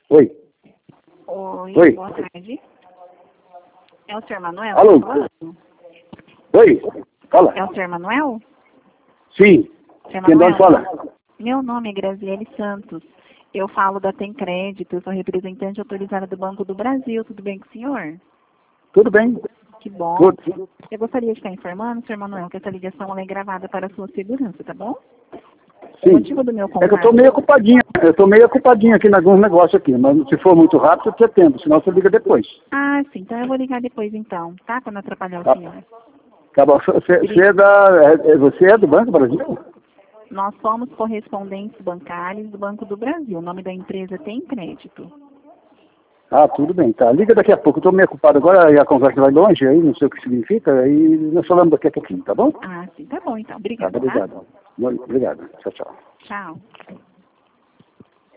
Oi. Oi, Oi. boa tarde. É o senhor Manuel? Alô? Tá falando? Oi. Fala. É o senhor Manuel? Sim. Senhor Quem de onde Manuel, fala? meu nome é Graziele Santos. Eu falo da Tem Crédito, eu sou representante autorizada do Banco do Brasil. Tudo bem com o senhor? Tudo bem? Que bom. Tudo. Eu gostaria de estar informando, senhor Manuel, que essa ligação ela é gravada para a sua segurança, tá bom? O Sim. motivo do meu É que eu contato... tô meio ocupadinho. Eu tô meio ocupadinho aqui em alguns negócios aqui. Mas se for muito rápido, eu te atendo. Senão você liga depois. Ah, sim. Então eu vou ligar depois, então, tá? Para não atrapalhar o Tá, senhor. tá bom. Você é do Banco Brasil? Nós somos correspondentes bancários do Banco do Brasil. O nome da empresa Tem Crédito. Ah, tudo bem. Tá. Liga daqui a pouco. Eu tô meio ocupado agora e a conversa vai longe. Aí não sei o que significa. Aí nós falamos daqui a pouquinho, tá bom? Ah, sim. Tá bom, então. Tá, Obrigada, tá? obrigado. Obrigado. Tchau, tchau. Tchau.